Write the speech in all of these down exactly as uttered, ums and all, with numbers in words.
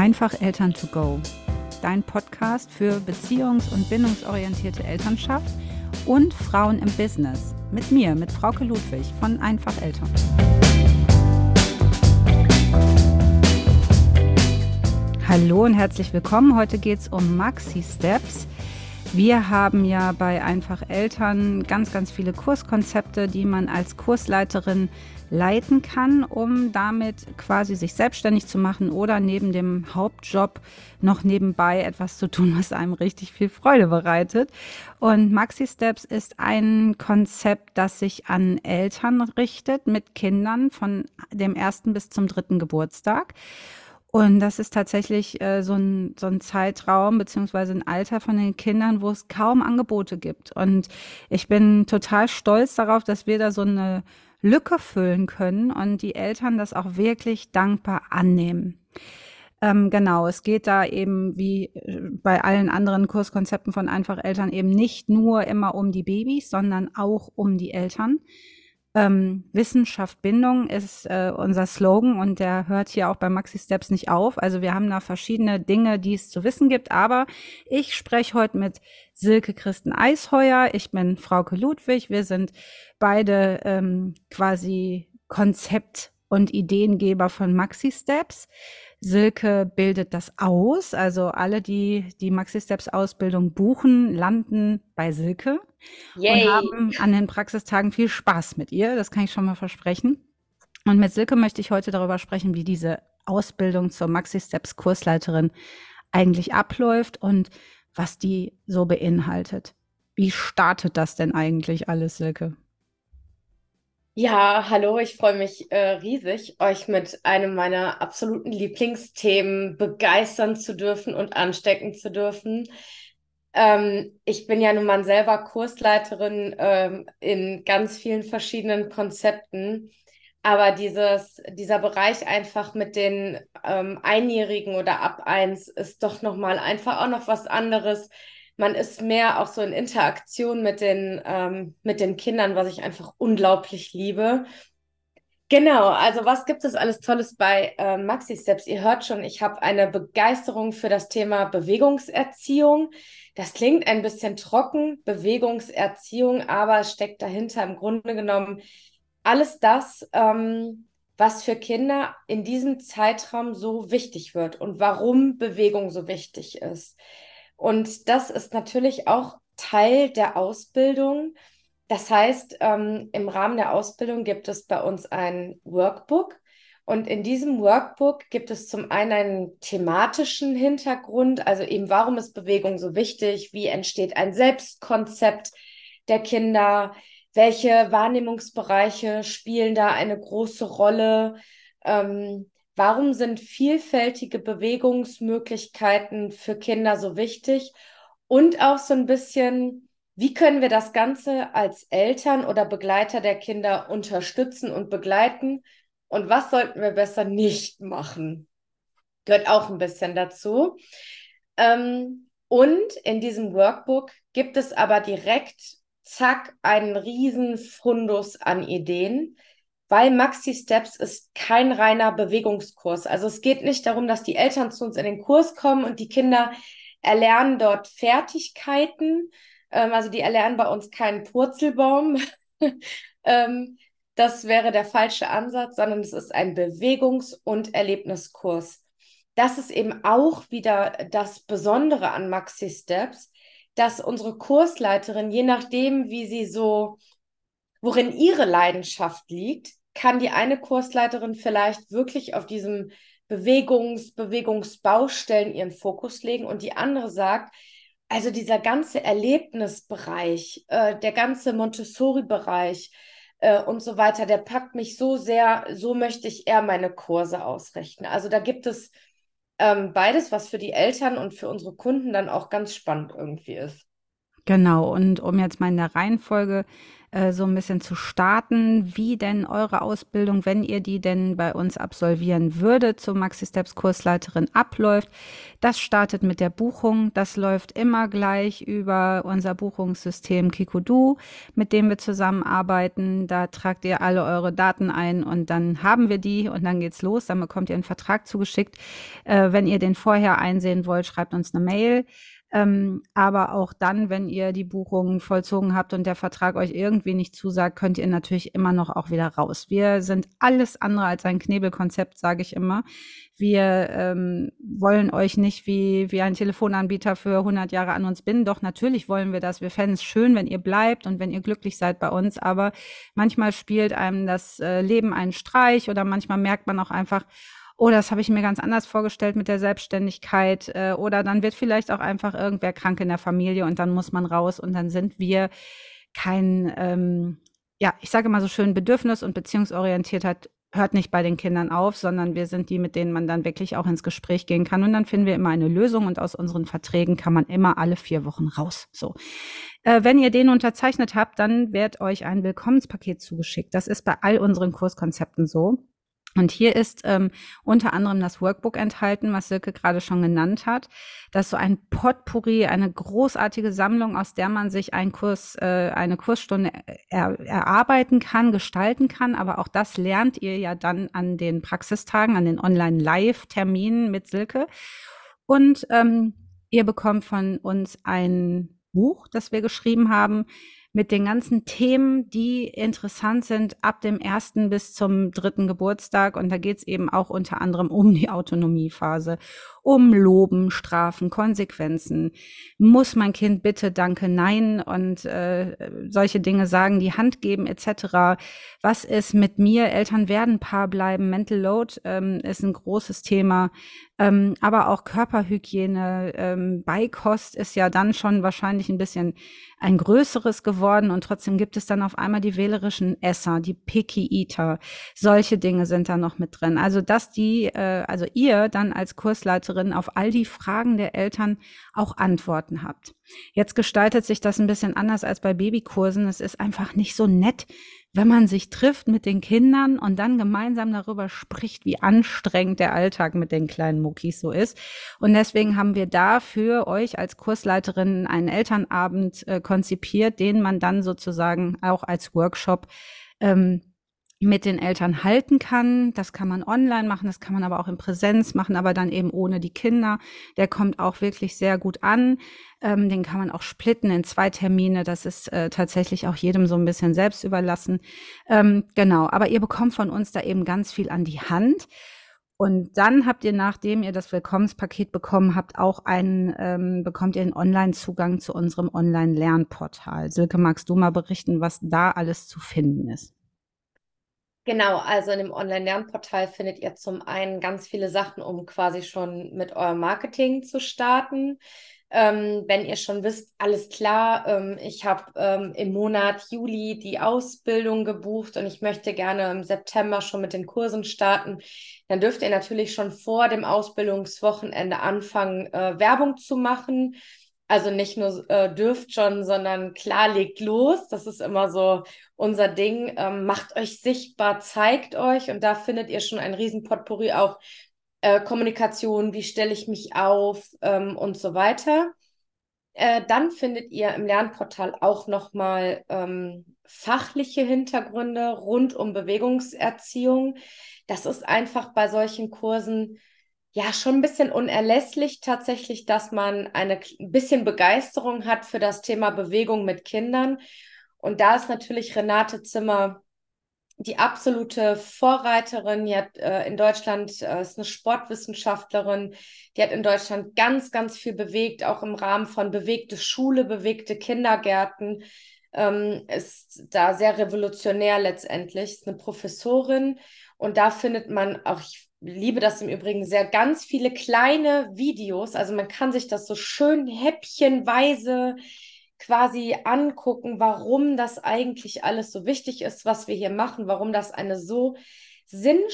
Einfach Eltern to go, dein Podcast für beziehungs- und bindungsorientierte Elternschaft und Frauen im Business. Mit mir, mit Frauke Ludwig von Einfach Eltern. Hallo und herzlich willkommen. Heute geht es um Maxi Steps. Wir haben ja bei Einfach Eltern ganz, ganz viele Kurskonzepte, die man als Kursleiterin leiten kann, um damit quasi sich selbstständig zu machen oder neben dem Hauptjob noch nebenbei etwas zu tun, was einem richtig viel Freude bereitet. Und Maxi Steps ist ein Konzept, das sich an Eltern richtet mit Kindern von dem ersten bis zum dritten Geburtstag. Und das ist tatsächlich äh, so ein, so ein Zeitraum beziehungsweise ein Alter von den Kindern, wo es kaum Angebote gibt. Und ich bin total stolz darauf, dass wir da so eine Lücke füllen können und die Eltern das auch wirklich dankbar annehmen. Ähm, genau, es geht da eben wie bei allen anderen Kurskonzepten von Einfach Eltern eben nicht nur immer um die Babys, sondern auch um die Eltern. Ähm, Wissenschaft Bindung ist äh, unser Slogan und der hört hier auch bei Maxi Steps nicht auf. Also wir haben da verschiedene Dinge, die es zu wissen gibt, aber ich spreche heute mit Silke Christen Eisheuer. Ich bin Frauke Ludwig. Wir sind beide ähm, quasi Konzept- und Ideengeber von Maxi Steps. Silke bildet das aus. Also alle, die die Maxi Steps Ausbildung buchen, landen bei Silke und Yay! haben an den Praxistagen viel Spaß mit ihr. Das kann ich schon mal versprechen. Und mit Silke möchte ich heute darüber sprechen, wie diese Ausbildung zur Maxi Steps Kursleiterin eigentlich abläuft und was die so beinhaltet. Wie startet das denn eigentlich alles, Silke? Ja, hallo, ich freue mich äh, riesig, euch mit einem meiner absoluten Lieblingsthemen begeistern zu dürfen und anstecken zu dürfen. Ähm, ich bin ja nun mal selber Kursleiterin ähm, in ganz vielen verschiedenen Konzepten, aber dieses, dieser Bereich einfach mit den ähm, Einjährigen oder ab eins ist doch nochmal einfach auch noch was anderes. Man ist mehr auch so in Interaktion mit den, ähm, mit den Kindern, was ich einfach unglaublich liebe. Genau, also was gibt es alles Tolles bei äh, Maxi Steps? Ihr hört schon, ich habe eine Begeisterung für das Thema Bewegungserziehung. Das klingt ein bisschen trocken, Bewegungserziehung, aber es steckt dahinter im Grunde genommen alles das, ähm, was für Kinder in diesem Zeitraum so wichtig wird und warum Bewegung so wichtig ist. Und das ist natürlich auch Teil der Ausbildung. Das heißt, ähm, im Rahmen der Ausbildung gibt es bei uns ein Workbook. Und in diesem Workbook gibt es zum einen einen thematischen Hintergrund, also eben, warum ist Bewegung so wichtig? Wie entsteht ein Selbstkonzept der Kinder? Welche Wahrnehmungsbereiche spielen da eine große Rolle? Ähm, warum sind vielfältige Bewegungsmöglichkeiten für Kinder so wichtig? Und auch so ein bisschen, wie können wir das Ganze als Eltern oder Begleiter der Kinder unterstützen und begleiten? Und was sollten wir besser nicht machen? Gehört auch ein bisschen dazu. Ähm, und in diesem Workbook gibt es aber direkt, zack, einen riesen Fundus an Ideen, weil Maxi Steps ist kein reiner Bewegungskurs. Also es geht nicht darum, dass die Eltern zu uns in den Kurs kommen und die Kinder erlernen dort Fertigkeiten. Ähm, also die erlernen bei uns keinen Purzelbaum. ähm, Das wäre der falsche Ansatz, sondern es ist ein Bewegungs- und Erlebniskurs. Das ist eben auch wieder das Besondere an Maxi Steps, dass unsere Kursleiterin, je nachdem, wie sie so, worin ihre Leidenschaft liegt, kann die eine Kursleiterin vielleicht wirklich auf diesem Bewegungs-, Bewegungsbaustellen ihren Fokus legen und die andere sagt, also dieser ganze Erlebnisbereich, äh, der ganze Montessori-Bereich äh, und so weiter, der packt mich so sehr, so möchte ich eher meine Kurse ausrichten. Also da gibt es ähm, beides, was für die Eltern und für unsere Kunden dann auch ganz spannend irgendwie ist. Genau, und um jetzt mal in der Reihenfolge äh, so ein bisschen zu starten, wie denn eure Ausbildung, wenn ihr die denn bei uns absolvieren würdet, zur Maxi Steps Kursleiterin abläuft. Das startet mit der Buchung. Das läuft immer gleich über unser Buchungssystem Kikudu, mit dem wir zusammenarbeiten. Da tragt ihr alle eure Daten ein und dann haben wir die und dann geht's los. Dann bekommt ihr einen Vertrag zugeschickt. Äh, wenn ihr den vorher einsehen wollt, schreibt uns eine Mail. Ähm, aber auch dann, wenn ihr die Buchung vollzogen habt und der Vertrag euch irgendwie nicht zusagt, könnt ihr natürlich immer noch auch wieder raus. Wir sind alles andere als ein Knebelkonzept, sage ich immer. Wir ähm, wollen euch nicht wie, wie ein Telefonanbieter für hundert Jahre an uns binden. Doch natürlich wollen wir das. Wir fänden es schön, wenn ihr bleibt und wenn ihr glücklich seid bei uns. Aber manchmal spielt einem das äh, Leben einen Streich oder manchmal merkt man auch einfach, oh, das habe ich mir ganz anders vorgestellt mit der Selbstständigkeit. Äh, oder dann wird vielleicht auch einfach irgendwer krank in der Familie und dann muss man raus und dann sind wir kein, ähm, ja, ich sage immer so schön, Bedürfnis- und Beziehungsorientiertheit hört nicht bei den Kindern auf, sondern wir sind die, mit denen man dann wirklich auch ins Gespräch gehen kann. Und dann finden wir immer eine Lösung und aus unseren Verträgen kann man immer alle vier Wochen raus. So. Äh, wenn ihr den unterzeichnet habt, dann wird euch ein Willkommenspaket zugeschickt. Das ist bei all unseren Kurskonzepten so. Und hier ist ähm, unter anderem das Workbook enthalten, was Silke gerade schon genannt hat. Das ist so ein Potpourri, eine großartige Sammlung, aus der man sich einen Kurs, äh, eine Kursstunde er, erarbeiten kann, gestalten kann. Aber auch das lernt ihr ja dann an den Praxistagen, an den Online-Live-Terminen mit Silke. Und ähm, ihr bekommt von uns ein Buch, das wir geschrieben haben, mit den ganzen Themen, die interessant sind ab dem ersten bis zum dritten Geburtstag. Und da geht es eben auch unter anderem um die Autonomiephase, um Loben, Strafen, Konsequenzen. Muss mein Kind bitte, danke, nein und äh, solche Dinge sagen, die Hand geben et cetera. Was ist mit mir? Eltern werden Paar bleiben. Mental Load ähm, ist ein großes Thema. Ähm, aber auch Körperhygiene, ähm, Beikost ist ja dann schon wahrscheinlich ein bisschen ein größeres geworden und trotzdem gibt es dann auf einmal die wählerischen Esser, die Picky Eater. Solche Dinge sind da noch mit drin. Also dass die, äh, also ihr dann als Kursleiterin auf all die Fragen der Eltern auch Antworten habt. Jetzt gestaltet sich das ein bisschen anders als bei Babykursen. Es ist einfach nicht so nett, wenn man sich trifft mit den Kindern und dann gemeinsam darüber spricht, wie anstrengend der Alltag mit den kleinen Muckis so ist. Und deswegen haben wir da für euch als Kursleiterin einen Elternabend äh, konzipiert, den man dann sozusagen auch als Workshop ähm, mit den Eltern halten kann. Das kann man online machen, das kann man aber auch in Präsenz machen, aber dann eben ohne die Kinder. Der kommt auch wirklich sehr gut an. Ähm, den kann man auch splitten in zwei Termine. Das ist äh, tatsächlich auch jedem so ein bisschen selbst überlassen. Ähm, genau, aber ihr bekommt von uns da eben ganz viel an die Hand. Und dann habt ihr, nachdem ihr das Willkommenspaket bekommen habt, auch einen, ähm, bekommt ihr einen Online-Zugang zu unserem Online-Lernportal. Silke, magst du mal berichten, was da alles zu finden ist? Genau, also in dem Online-Lernportal findet ihr zum einen ganz viele Sachen, um quasi schon mit eurem Marketing zu starten. Ähm, wenn ihr schon wisst, alles klar, ähm, ich habe ähm, im Monat Juli die Ausbildung gebucht und ich möchte gerne im September schon mit den Kursen starten, dann dürft ihr natürlich schon vor dem Ausbildungswochenende anfangen, äh, Werbung zu machen. Also nicht nur äh, dürft schon, sondern klar, legt los. Das ist immer so unser Ding. Ähm, macht euch sichtbar, zeigt euch und da findet ihr schon ein riesen Potpourri auch äh, Kommunikation, wie stelle ich mich auf ähm, und so weiter. Äh, dann findet ihr im Lernportal auch nochmal ähm, fachliche Hintergründe rund um Bewegungserziehung. Das ist einfach bei solchen Kursen ja schon ein bisschen unerlässlich tatsächlich, dass man eine ein bisschen Begeisterung hat für das Thema Bewegung mit Kindern. Und da ist natürlich Renate Zimmer die absolute Vorreiterin. Die hat äh, in Deutschland, äh, ist eine Sportwissenschaftlerin, die hat in Deutschland ganz, ganz viel bewegt, auch im Rahmen von bewegte Schule, bewegte Kindergärten, ähm, ist da sehr revolutionär letztendlich, ist eine Professorin und da findet man auch, ich liebe das im Übrigen sehr, ganz viele kleine Videos, also man kann sich das so schön häppchenweise quasi angucken, warum das eigentlich alles so wichtig ist, was wir hier machen, warum das eine so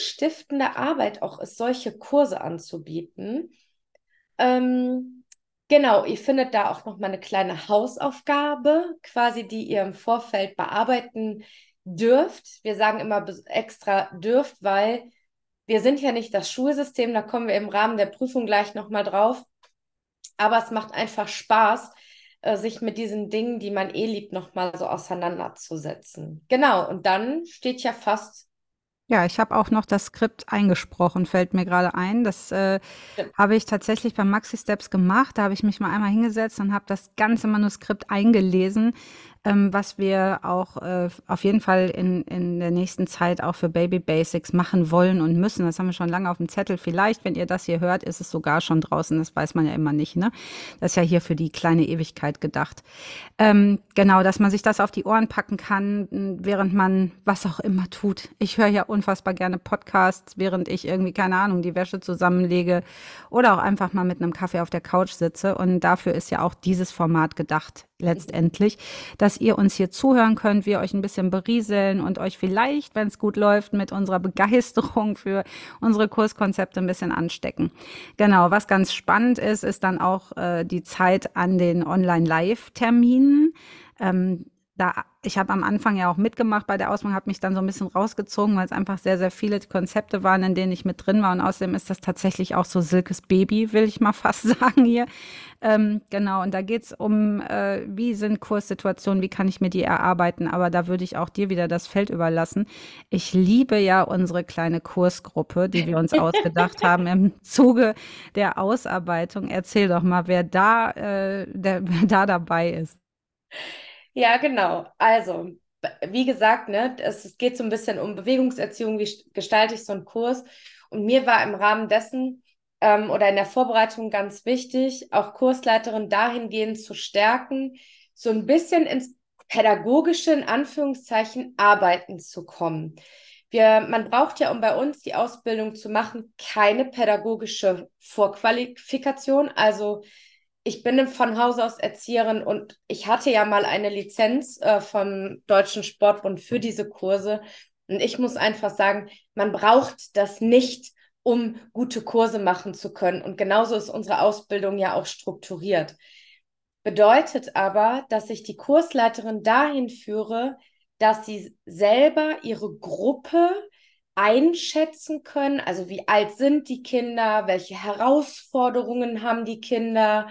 sinnstiftende Arbeit auch ist, solche Kurse anzubieten. Ähm, Genau, ihr findet da auch noch mal eine kleine Hausaufgabe, quasi, die ihr im Vorfeld bearbeiten dürft. Wir sagen immer bes- extra dürft, weil wir sind ja nicht das Schulsystem, da kommen wir im Rahmen der Prüfung gleich noch mal drauf. Aber es macht einfach Spaß, äh, sich mit diesen Dingen, die man eh liebt, noch mal so auseinanderzusetzen. Genau, und dann steht ja fast. Ja, ich habe auch noch das Skript eingesprochen, fällt mir gerade ein. Das äh, habe ich tatsächlich beim Maxi Steps gemacht. Da habe ich mich mal einmal hingesetzt und habe das ganze Manuskript eingelesen, ähm, was wir auch äh, auf jeden Fall in, in der nächsten Zeit auch für Baby Basics machen wollen und müssen. Das haben wir schon lange auf dem Zettel. Vielleicht, wenn ihr das hier hört, ist es sogar schon draußen. Das weiß man ja immer nicht, ne? Das ist ja hier für die kleine Ewigkeit gedacht. Ähm, genau, dass man sich das auf die Ohren packen kann, während man was auch immer tut. Ich höre ja unfassbar gerne Podcasts, während ich irgendwie, keine Ahnung, die Wäsche zusammenlege oder auch einfach mal mit einem Kaffee auf der Couch sitze. Und dafür ist ja auch dieses Format gedacht, letztendlich, dass ihr uns hier zuhören könnt, wir euch ein bisschen berieseln und euch vielleicht, wenn es gut läuft, mit unserer Begeisterung für unsere Kurskonzepte ein bisschen anstecken. Genau, was ganz spannend ist, ist dann auch äh, die Zeit an den Online-Live-Terminen. Ähm, da, ich habe am Anfang ja auch mitgemacht bei der Ausbildung, habe mich dann so ein bisschen rausgezogen, weil es einfach sehr, sehr viele Konzepte waren, in denen ich mit drin war. Und außerdem ist das tatsächlich auch so Silkes Baby, will ich mal fast sagen hier. Ähm, genau, und da geht's um, äh, wie sind Kurssituationen, wie kann ich mir die erarbeiten. Aber da würde ich auch dir wieder das Feld überlassen. Ich liebe ja unsere kleine Kursgruppe, die wir uns ausgedacht haben im Zuge der Ausarbeitung. Erzähl doch mal, wer da, äh, der, wer da dabei ist. Ja, genau. Also, b- wie gesagt, ne, es, es geht so ein bisschen um Bewegungserziehung, wie st- gestalte ich so einen Kurs. Und mir war im Rahmen dessen ähm, oder in der Vorbereitung ganz wichtig, auch Kursleiterin dahingehend zu stärken, so ein bisschen ins pädagogische, in Anführungszeichen, Arbeiten zu kommen. Wir, man braucht ja, um bei uns die Ausbildung zu machen, keine pädagogische Vorqualifikation. Also ich bin von Hause aus Erzieherin und ich hatte ja mal eine Lizenz äh, vom Deutschen Sportbund für diese Kurse. Und ich muss einfach sagen, man braucht das nicht, um gute Kurse machen zu können. Und genauso ist unsere Ausbildung ja auch strukturiert. Bedeutet aber, dass ich die Kursleiterin dahin führe, dass sie selber ihre Gruppe einschätzen können. Also wie alt sind die Kinder, welche Herausforderungen haben die Kinder,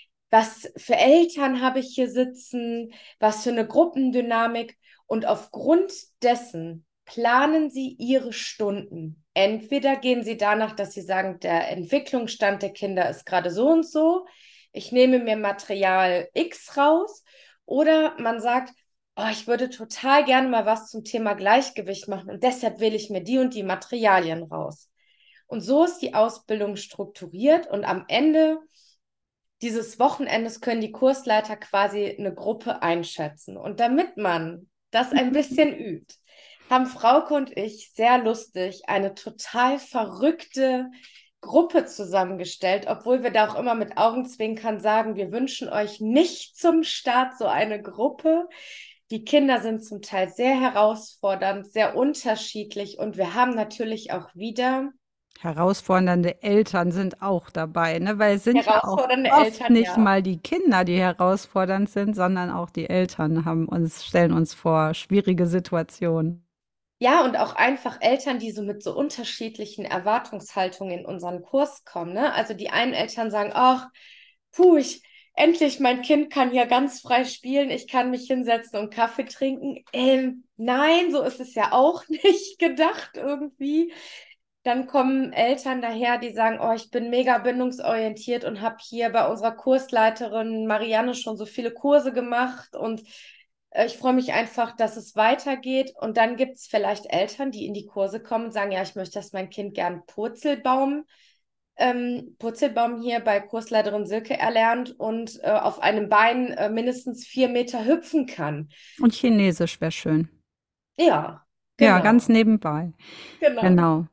was für Eltern habe ich hier sitzen, was für eine Gruppendynamik. Und aufgrund dessen planen sie ihre Stunden. Entweder gehen sie danach, dass sie sagen, der Entwicklungsstand der Kinder ist gerade so und so, ich nehme mir Material X raus, oder man sagt, oh, ich würde total gerne mal was zum Thema Gleichgewicht machen und deshalb wähle ich mir die und die Materialien raus. Und so ist die Ausbildung strukturiert und am Ende dieses Wochenendes können die Kursleiter quasi eine Gruppe einschätzen. Und damit man das ein bisschen übt, haben Frauke und ich sehr lustig eine total verrückte Gruppe zusammengestellt, obwohl wir da auch immer mit Augenzwinkern sagen, wir wünschen euch nicht zum Start so eine Gruppe. Die Kinder sind zum Teil sehr herausfordernd, sehr unterschiedlich und wir haben natürlich auch wieder Herausfordernde Eltern sind auch dabei, ne? Weil es sind ja auch herausfordernde oft Eltern, nicht ja. mal die Kinder, die herausfordernd sind, sondern auch die Eltern haben uns, stellen uns vor schwierige Situationen. Ja, und auch einfach Eltern, die so mit so unterschiedlichen Erwartungshaltungen in unseren Kurs kommen, ne? Also die einen Eltern sagen, ach, puh, ich, endlich, mein Kind kann hier ganz frei spielen, ich kann mich hinsetzen und Kaffee trinken. Ähm, nein, so ist es ja auch nicht gedacht irgendwie. Dann kommen Eltern daher, die sagen, oh, ich bin mega bindungsorientiert und habe hier bei unserer Kursleiterin Marianne schon so viele Kurse gemacht und äh, ich freue mich einfach, dass es weitergeht. Und dann gibt es vielleicht Eltern, die in die Kurse kommen und sagen, ja, ich möchte, dass mein Kind gern Purzelbaum, ähm, Purzelbaum hier bei Kursleiterin Silke erlernt und äh, auf einem Bein äh, mindestens vier Meter hüpfen kann. Und Chinesisch wäre schön. Ja, Ja, ganz genau, nebenbei. genau. Genau.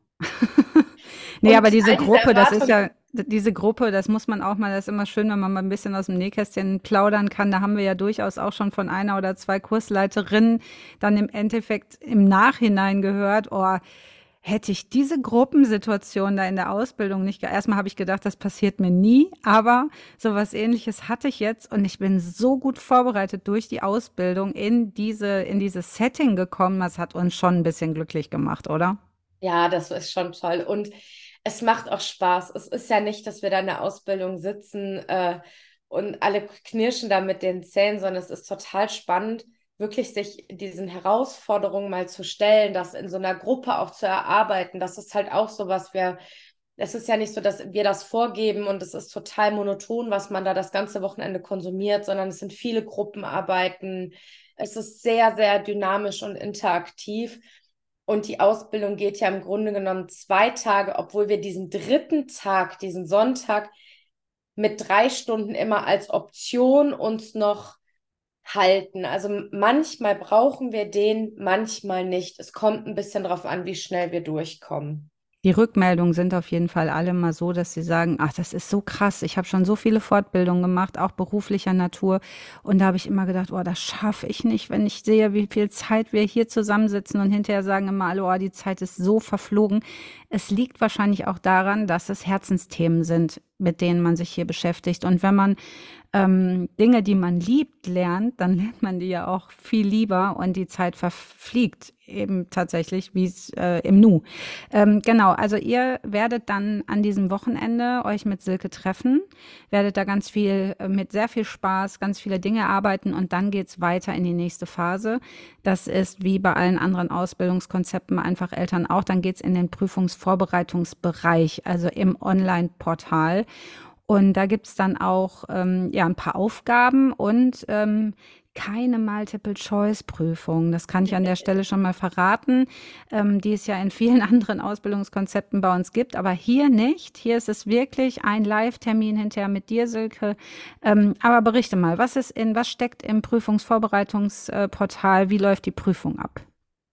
Ne, aber Und diese all diese Gruppe, das ist Erwartungen. ja diese Gruppe, das muss man auch mal, das ist immer schön, wenn man mal ein bisschen aus dem Nähkästchen plaudern kann. Da haben wir ja durchaus auch schon von einer oder zwei Kursleiterinnen dann im Endeffekt im Nachhinein gehört: „Oh, Hätte ich diese Gruppensituation da in der Ausbildung nicht, ge- erstmal habe ich gedacht, das passiert mir nie, aber sowas Ähnliches hatte ich jetzt und ich bin so gut vorbereitet durch die Ausbildung in diese, in dieses Setting gekommen. Das hat uns schon ein bisschen glücklich gemacht, oder? Ja, das ist schon toll. Und es macht auch Spaß. Es ist ja nicht, dass wir da in der Ausbildung sitzen äh, und alle knirschen da mit den Zähnen, sondern es ist total spannend, wirklich sich diesen Herausforderungen mal zu stellen, das in so einer Gruppe auch zu erarbeiten. Das ist halt auch so, was wir, es ist ja nicht so, dass wir das vorgeben und es ist total monoton, was man da das ganze Wochenende konsumiert, sondern es sind viele Gruppenarbeiten. Es ist sehr, sehr dynamisch und interaktiv. Und die Ausbildung geht ja im Grunde genommen zwei Tage, obwohl wir diesen dritten Tag, diesen Sonntag, mit drei Stunden immer als Option uns noch halten. Also manchmal brauchen wir den, manchmal nicht. Es kommt ein bisschen darauf an, wie schnell wir durchkommen. Die Rückmeldungen sind auf jeden Fall alle mal so, dass sie sagen, ach, das ist so krass. Ich habe schon so viele Fortbildungen gemacht, auch beruflicher Natur. Und da habe ich immer gedacht, oh, das schaffe ich nicht, wenn ich sehe, wie viel Zeit wir hier zusammensitzen und hinterher sagen immer alle, oh, die Zeit ist so verflogen. Es liegt wahrscheinlich auch daran, dass es Herzensthemen sind, mit denen man sich hier beschäftigt. Und wenn man ähm, Dinge, die man liebt, lernt, dann lernt man die ja auch viel lieber und die Zeit verfliegt eben tatsächlich, wie es äh, im Nu. Ähm, genau, also ihr werdet dann an diesem Wochenende euch mit Silke treffen, werdet da ganz viel, äh, mit sehr viel Spaß, ganz viele Dinge arbeiten und dann geht's weiter in die nächste Phase. Das ist wie bei allen anderen Ausbildungskonzepten einfach Eltern auch, dann geht's in den Prüfungsvorbereitungsbereich, also im Online-Portal. Und da gibt's dann auch ähm, ja, ein paar Aufgaben und ähm, keine Multiple-Choice-Prüfung. Das kann ich an der Stelle schon mal verraten, ähm, die es ja in vielen anderen Ausbildungskonzepten bei uns gibt, aber hier nicht. Hier ist es wirklich ein Live-Termin hinterher mit dir, Silke. Ähm, aber berichte mal, was ist in, was steckt im Prüfungsvorbereitungsportal? Wie läuft die Prüfung ab?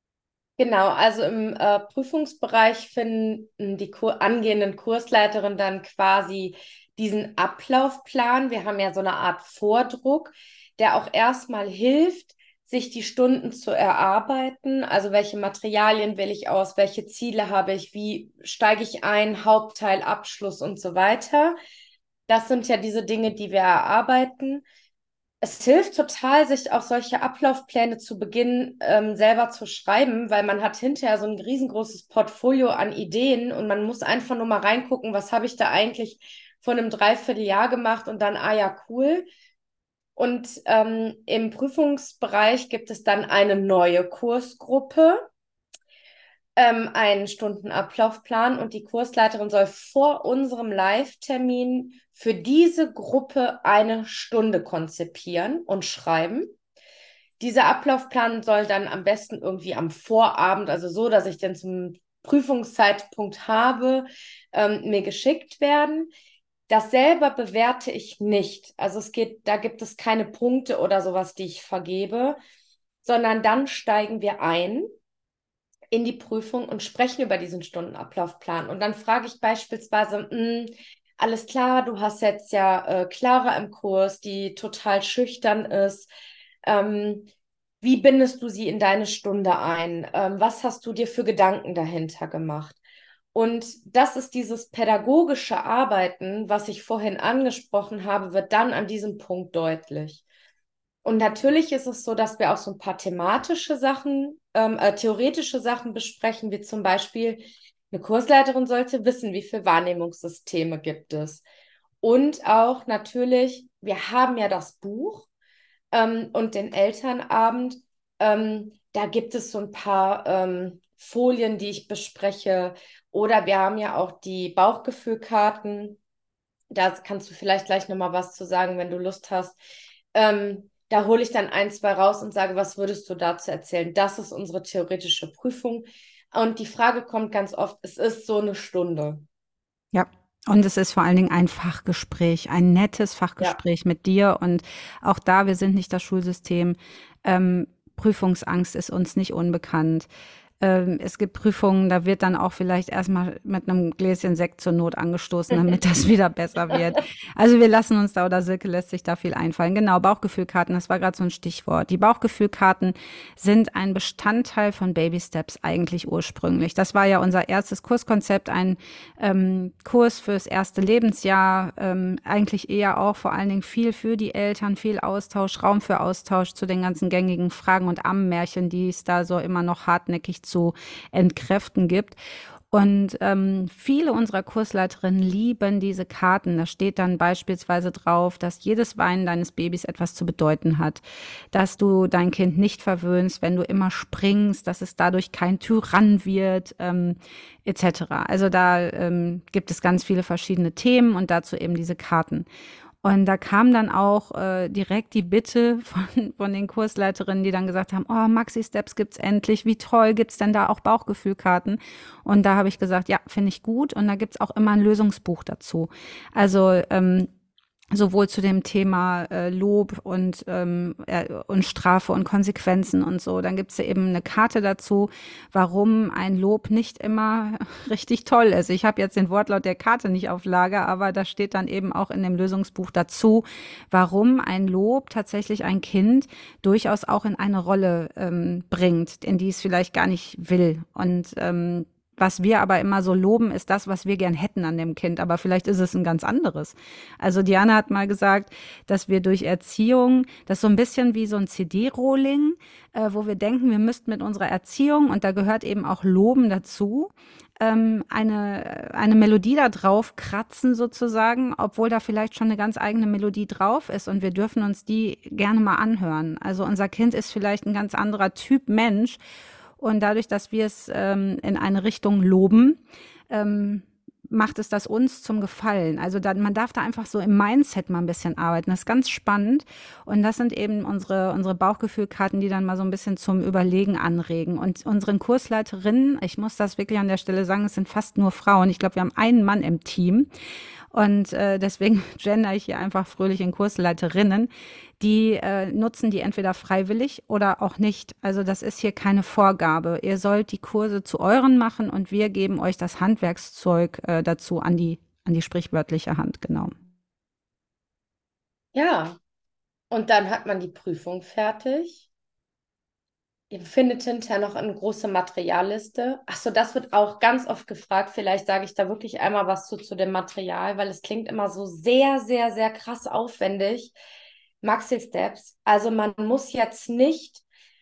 Genau, also im äh, Prüfungsbereich finden die Kur angehenden Kursleiterinnen dann quasi diesen Ablaufplan. Wir haben ja so eine Art Vordruck, der auch erstmal hilft, sich die Stunden zu erarbeiten. Also welche Materialien wähle ich aus, welche Ziele habe ich, wie steige ich ein, Hauptteil, Abschluss und so weiter. Das sind ja diese Dinge, die wir erarbeiten. Es hilft total, sich auch solche Ablaufpläne zu Beginn ähm, selber zu schreiben, weil man hat hinterher so ein riesengroßes Portfolio an Ideen und man muss einfach nur mal reingucken, was habe ich da eigentlich vor einem Dreivierteljahr gemacht und dann, ah ja, cool. Und ähm, im Prüfungsbereich gibt es dann eine neue Kursgruppe, ähm, einen Stundenablaufplan und die Kursleiterin soll vor unserem Live-Termin für diese Gruppe eine Stunde konzipieren und schreiben. Dieser Ablaufplan soll dann am besten irgendwie am Vorabend, also so, dass ich den zum Prüfungszeitpunkt habe, ähm, mir geschickt werden. Das selber bewerte ich nicht. Also es geht, da gibt es keine Punkte oder sowas, die ich vergebe, sondern dann steigen wir ein in die Prüfung und sprechen über diesen Stundenablaufplan. Und dann frage ich beispielsweise, "Hm, alles klar, du hast jetzt ja äh, Clara im Kurs, die total schüchtern ist. Ähm, Wie bindest du sie in deine Stunde ein? Ähm, was hast du dir für Gedanken dahinter gemacht? Und das ist dieses pädagogische Arbeiten, was ich vorhin angesprochen habe, wird dann an diesem Punkt deutlich. Und natürlich ist es so, dass wir auch so ein paar thematische Sachen, ähm, äh, theoretische Sachen besprechen, wie zum Beispiel, eine Kursleiterin sollte wissen, wie viele Wahrnehmungssysteme gibt es. Und auch natürlich, wir haben ja das Buch ähm, und den Elternabend. Ähm, da gibt es so ein paar ähm, Folien, die ich bespreche. Oder wir haben ja auch die Bauchgefühlkarten. Da kannst du vielleicht gleich nochmal was zu sagen, wenn du Lust hast. Ähm, da hole ich dann ein, zwei raus und sage, was würdest du dazu erzählen? Das ist unsere theoretische Prüfung. Und die Frage kommt ganz oft, es ist so eine Stunde. Ja. Und es ist vor allen Dingen ein Fachgespräch, ein nettes Ja, Fachgespräch mit dir. Und auch da, wir sind nicht das Schulsystem. Ähm, Prüfungsangst ist uns nicht unbekannt. Ähm, es gibt Prüfungen, da wird dann auch vielleicht erstmal mit einem Gläschen Sekt zur Not angestoßen, damit das wieder besser wird. Also wir lassen uns da, oder Silke lässt sich da viel einfallen. Genau, Bauchgefühlkarten, das war gerade so ein Stichwort. Die Bauchgefühlkarten sind ein Bestandteil von Baby Steps eigentlich ursprünglich. Das war ja unser erstes Kurskonzept, ein ähm, Kurs fürs erste Lebensjahr, ähm, eigentlich eher auch vor allen Dingen viel für die Eltern, viel Austausch, Raum für Austausch zu den ganzen gängigen Fragen und Ammenmärchen, die es da so immer noch hartnäckig zu entkräften gibt. Und ähm, viele unserer Kursleiterinnen lieben diese Karten. Da steht dann beispielsweise drauf, dass jedes Weinen deines Babys etwas zu bedeuten hat, dass du dein Kind nicht verwöhnst, wenn du immer springst, dass es dadurch kein Tyrann wird, ähm, et cetera. Also da ähm, gibt es ganz viele verschiedene Themen und dazu eben diese Karten. Und da kam dann auch äh, direkt die Bitte von, von den Kursleiterinnen, die dann gesagt haben, oh, Maxi Steps gibt's endlich, wie toll, gibt's denn da auch Bauchgefühlkarten? Und da habe ich gesagt, ja, finde ich gut. Und da gibt's auch immer ein Lösungsbuch dazu. Also ähm, sowohl zu dem Thema äh, Lob und, ähm, äh, und Strafe und Konsequenzen und so. Dann gibt's ja eben eine Karte dazu, warum ein Lob nicht immer richtig toll ist. Ich habe jetzt den Wortlaut der Karte nicht auf Lager, aber da steht dann eben auch in dem Lösungsbuch dazu, warum ein Lob tatsächlich ein Kind durchaus auch in eine Rolle ähm, bringt, in die es vielleicht gar nicht will. Und ähm, was wir aber immer so loben, ist das, was wir gern hätten an dem Kind. Aber vielleicht ist es ein ganz anderes. Also Diana hat mal gesagt, dass wir durch Erziehung, das ist so ein bisschen wie so ein C D-Rolling, äh, wo wir denken, wir müssten mit unserer Erziehung, und da gehört eben auch Loben dazu, ähm, eine, eine Melodie da drauf kratzen sozusagen, obwohl da vielleicht schon eine ganz eigene Melodie drauf ist und wir dürfen uns die gerne mal anhören. Also unser Kind ist vielleicht ein ganz anderer Typ Mensch. Und dadurch, dass wir es ähm, in eine Richtung loben, ähm, macht es das uns zum Gefallen. Also da, man darf da einfach so im Mindset mal ein bisschen arbeiten. Das ist ganz spannend. Und das sind eben unsere, unsere Bauchgefühlkarten, die dann mal so ein bisschen zum Überlegen anregen. Und unseren Kursleiterinnen, ich muss das wirklich an der Stelle sagen, es sind fast nur Frauen. Ich glaube, wir haben einen Mann im Team. Und äh, deswegen gender ich hier einfach fröhlich in Kursleiterinnen. Die äh, nutzen die entweder freiwillig oder auch nicht. Also das ist hier keine Vorgabe. Ihr sollt die Kurse zu euren machen und wir geben euch das Handwerkszeug äh, dazu an die, an die sprichwörtliche Hand, genau. Ja, und dann hat man die Prüfung fertig. Ihr findet hinterher noch eine große Materialliste. Ach so, das wird auch ganz oft gefragt. Vielleicht sage ich da wirklich einmal was zu, zu dem Material, weil es klingt immer so sehr, sehr, sehr krass aufwendig. Maxi Steps. Also man muss jetzt nicht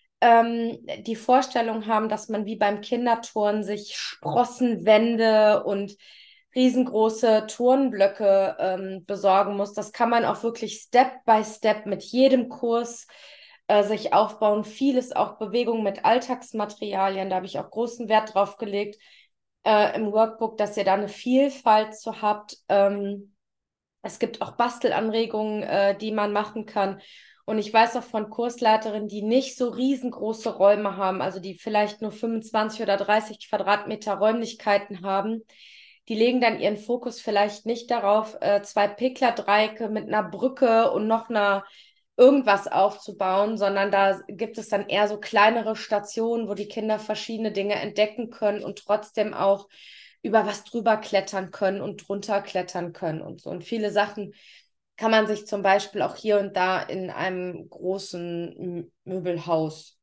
ähm, die Vorstellung haben, dass man wie beim Kinderturnen sich Sprossenwände und riesengroße Turnblöcke ähm, besorgen muss. Das kann man auch wirklich Step by Step mit jedem Kurs äh, sich aufbauen. Vieles auch Bewegung mit Alltagsmaterialien. Da habe ich auch großen Wert drauf gelegt äh, im Workbook, dass ihr da eine Vielfalt zu habt. Ähm, es gibt auch Bastelanregungen, äh, die man machen kann. Und ich weiß auch von Kursleiterinnen, die nicht so riesengroße Räume haben, also die vielleicht nur fünfundzwanzig oder dreißig Quadratmeter Räumlichkeiten haben. Die legen dann ihren Fokus vielleicht nicht darauf, äh, zwei Pickler-Dreiecke mit einer Brücke und noch einer irgendwas aufzubauen, sondern da gibt es dann eher so kleinere Stationen, wo die Kinder verschiedene Dinge entdecken können und trotzdem auch über was drüber klettern können und drunter klettern können und so. Und viele Sachen kann man sich zum Beispiel auch hier und da in einem großen Möbelhaus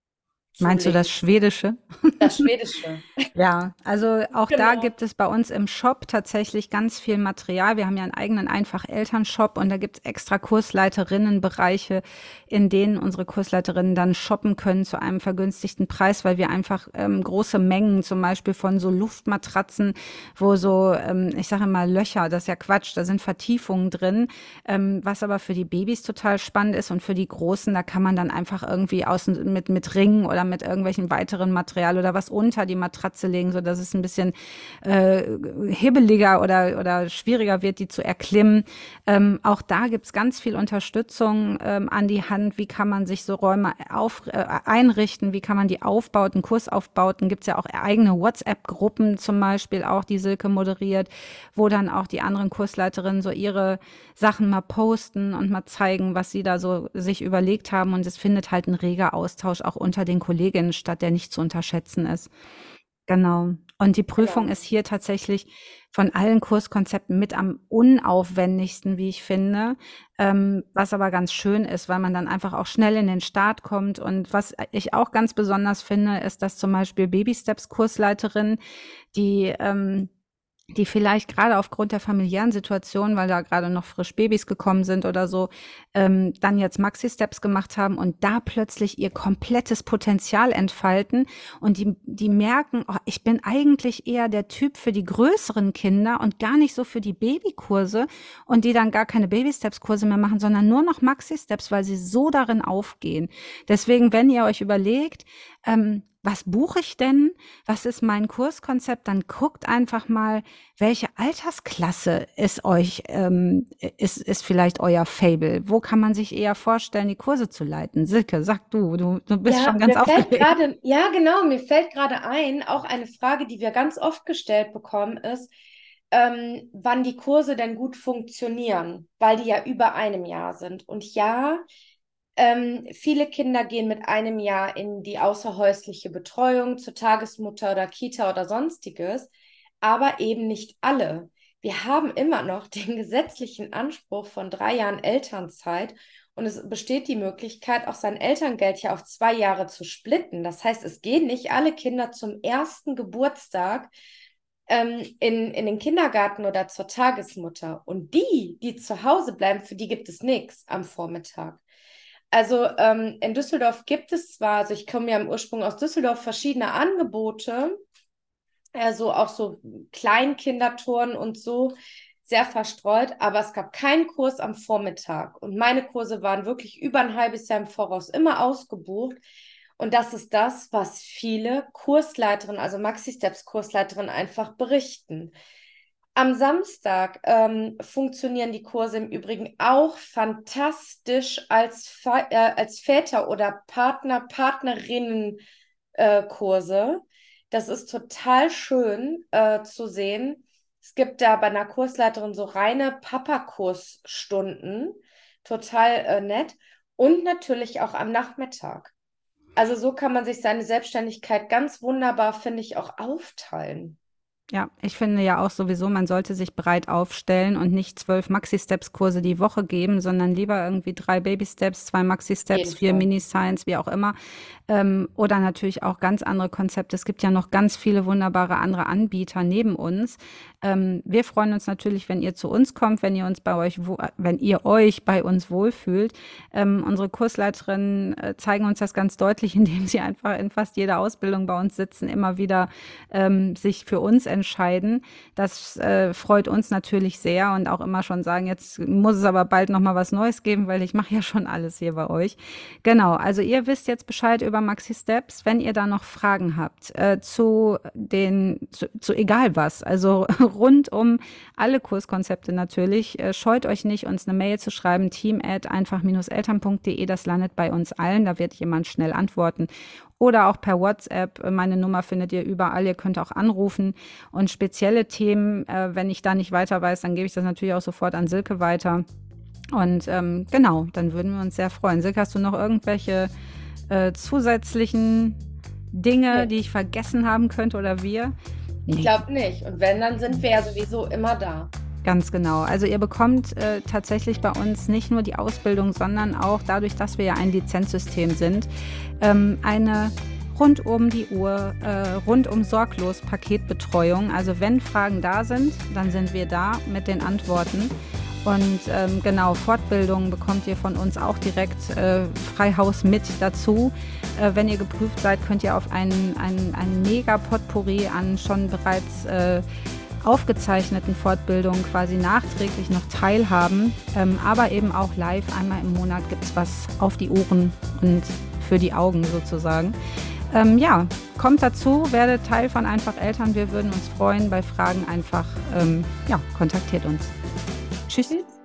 Meinst du das zulegen. Schwedische? Das Schwedische. Ja, also auch da Genau. gibt es bei uns im Shop tatsächlich ganz viel Material. Wir haben ja einen eigenen Einfach-Eltern-Shop und da gibt es extra Kursleiterinnenbereiche, in denen unsere Kursleiterinnen dann shoppen können zu einem vergünstigten Preis, weil wir einfach ähm, große Mengen zum Beispiel von so Luftmatratzen, wo so, ähm, ich sage mal Löcher, das ist ja Quatsch, da sind Vertiefungen drin, ähm, was aber für die Babys total spannend ist und für die Großen, da kann man dann einfach irgendwie außen mit, mit Ringen oder mit irgendwelchen weiteren Material oder was unter die Matratze legen, so dass es ein bisschen äh, hibbeliger oder, oder schwieriger wird, die zu erklimmen. Ähm, auch da gibt's ganz viel Unterstützung ähm, an die Hand. Wie kann man sich so Räume auf, äh, einrichten? Wie kann man die Aufbauten, Kursaufbauten? Gibt's ja auch eigene WhatsApp-Gruppen zum Beispiel, auch die Silke moderiert, wo dann auch die anderen Kursleiterinnen so ihre Sachen mal posten und mal zeigen, was sie da so sich überlegt haben. Und es findet halt ein reger Austausch auch unter den Kolleginnenstadt, der nicht zu unterschätzen ist. Genau. Und die Prüfung Genau. ist hier tatsächlich von allen Kurskonzepten mit am unaufwendigsten, wie ich finde. Ähm, was aber ganz schön ist, weil man dann einfach auch schnell in den Start kommt. Und was ich auch ganz besonders finde, ist, dass zum Beispiel Baby Steps Kursleiterinnen, die ähm, die vielleicht gerade aufgrund der familiären Situation, weil da gerade noch frisch Babys gekommen sind oder so, ähm, dann jetzt Maxi-Steps gemacht haben und da plötzlich ihr komplettes Potenzial entfalten und die, die merken, oh, ich bin eigentlich eher der Typ für die größeren Kinder und gar nicht so für die Babykurse und die dann gar keine Baby-Steps-Kurse mehr machen, sondern nur noch Maxi-Steps, weil sie so darin aufgehen. Deswegen, wenn ihr euch überlegt, ähm, was buche ich denn? Was ist mein Kurskonzept? Dann guckt einfach mal, welche Altersklasse ist euch, ähm, ist, ist vielleicht euer Fable? Wo kann man sich eher vorstellen, die Kurse zu leiten? Silke, sag du, du, du bist Ja, schon ganz mir fällt aufgeregt. gerade, ja, genau, mir fällt gerade ein, auch eine Frage, die wir ganz oft gestellt bekommen, ist, ähm, wann die Kurse denn gut funktionieren, weil die ja über einem Jahr sind. Und ja, ähm, viele Kinder gehen mit einem Jahr in die außerhäusliche Betreuung zur Tagesmutter oder Kita oder sonstiges, aber eben nicht alle. Wir haben immer noch den gesetzlichen Anspruch von drei Jahren Elternzeit und es besteht die Möglichkeit, auch sein Elterngeld ja auf zwei Jahre zu splitten. Das heißt, es gehen nicht alle Kinder zum ersten Geburtstag ähm, in, in den Kindergarten oder zur Tagesmutter. Und die, die zu Hause bleiben, für die gibt es nichts am Vormittag. Also ähm, in Düsseldorf gibt es zwar, also ich komme ja im Ursprung aus Düsseldorf, verschiedene Angebote, also auch so Kleinkindertouren und so, sehr verstreut, aber es gab keinen Kurs am Vormittag. Und meine Kurse waren wirklich über ein halbes Jahr im Voraus immer ausgebucht. Und das ist das, was viele Kursleiterinnen, also Maxi-Steps-Kursleiterinnen einfach berichten. Am Samstag ähm, funktionieren die Kurse im Übrigen auch fantastisch als, Fa äh, als Väter- oder Partner, Partnerinnen-Kurse. Das ist total schön äh, zu sehen. Es gibt da bei einer Kursleiterin so reine Papa-Kursstunden. Total äh, nett. Und natürlich auch am Nachmittag. Also so kann man sich seine Selbstständigkeit ganz wunderbar, finde ich, auch aufteilen. Ja, ich finde ja auch sowieso, man sollte sich breit aufstellen und nicht zwölf Maxi-Steps-Kurse die Woche geben, sondern lieber irgendwie drei Baby-Steps, zwei Auf jeden Maxi-Steps, vier Fall. Mini-Science, wie auch immer. Ähm, oder natürlich auch ganz andere Konzepte. Es gibt ja noch ganz viele wunderbare andere Anbieter neben uns. Ähm, wir freuen uns natürlich, wenn ihr zu uns kommt, wenn ihr uns bei euch, wo, wenn ihr euch bei uns wohlfühlt. Ähm, unsere Kursleiterinnen äh, zeigen uns das ganz deutlich, indem sie einfach in fast jeder Ausbildung bei uns sitzen, immer wieder ähm, sich für uns entscheiden. Das äh, freut uns natürlich sehr und auch immer schon sagen, jetzt muss es aber bald noch mal was Neues geben, weil ich mache ja schon alles hier bei euch. Genau, also ihr wisst jetzt Bescheid über Maxi Steps. Wenn ihr da noch Fragen habt äh, zu den, zu, zu egal was, also rund um alle Kurskonzepte natürlich, äh, scheut euch nicht, uns eine Mail zu schreiben, team at einfach eltern punkt de, das landet bei uns allen, da wird jemand schnell antworten. Oder auch per WhatsApp. Meine Nummer findet ihr überall. Ihr könnt auch anrufen. Und spezielle Themen, äh, wenn ich da nicht weiter weiß, dann gebe ich das natürlich auch sofort an Silke weiter. Und ähm, genau, dann würden wir uns sehr freuen. Silke, hast du noch irgendwelche äh, zusätzlichen Dinge, Nee, die ich vergessen haben könnte oder wir? ich Nee. glaube nicht. Und wenn, dann sind wir ja sowieso immer da. Ganz genau. Also ihr bekommt äh, tatsächlich bei uns nicht nur die Ausbildung, sondern auch dadurch, dass wir ja ein Lizenzsystem sind, ähm, eine rund um die Uhr, äh, rundum sorglos Paketbetreuung. Also wenn Fragen da sind, dann sind wir da mit den Antworten. Und ähm, genau, Fortbildungen bekommt ihr von uns auch direkt äh, frei Haus mit dazu. Äh, wenn ihr geprüft seid, könnt ihr auf einen, einen, einen mega Potpourri an schon bereits äh, aufgezeichneten Fortbildungen quasi nachträglich noch teilhaben, ähm, aber eben auch live. Einmal im Monat gibt es was auf die Ohren und für die Augen sozusagen. Ähm, ja, kommt dazu, werdet Teil von Einfach Eltern. Wir würden uns freuen. Bei Fragen einfach, ähm, ja, kontaktiert uns. Tschüss. Tschüss.